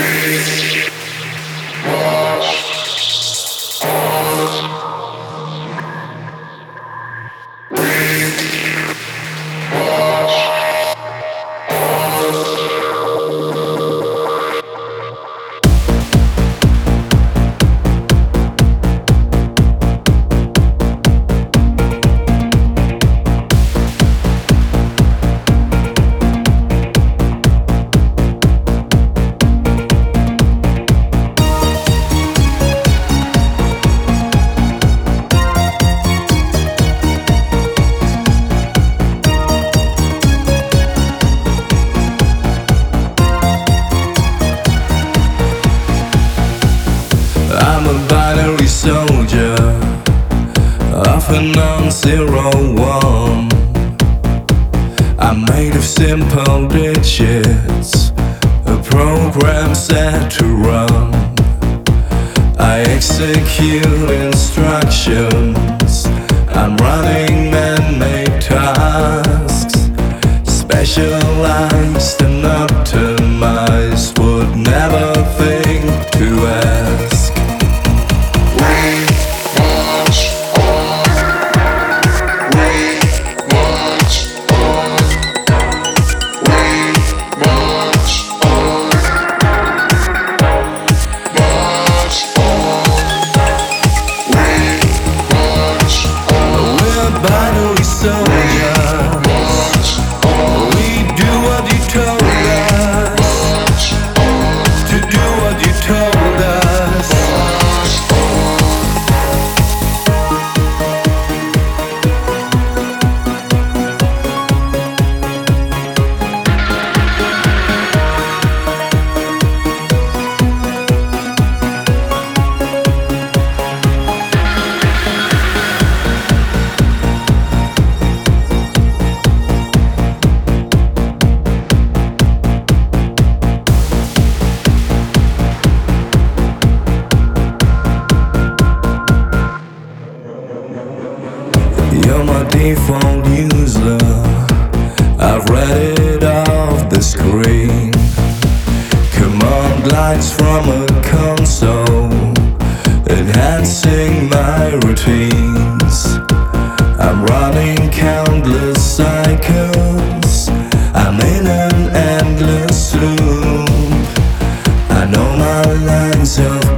I'm a binary soldier of a non-zero one. I'm made of simple digits, a program set to run. I execute instructions, I'm running man-made tasks, specialized and optimized, would never think to ask. Binary soldiers, we do what you told us, to do what you told us. You're my default user, I've read it off the screen. Command lines from a console, enhancing my routines. I'm running countless cycles, I'm in an endless loop. I know my lines of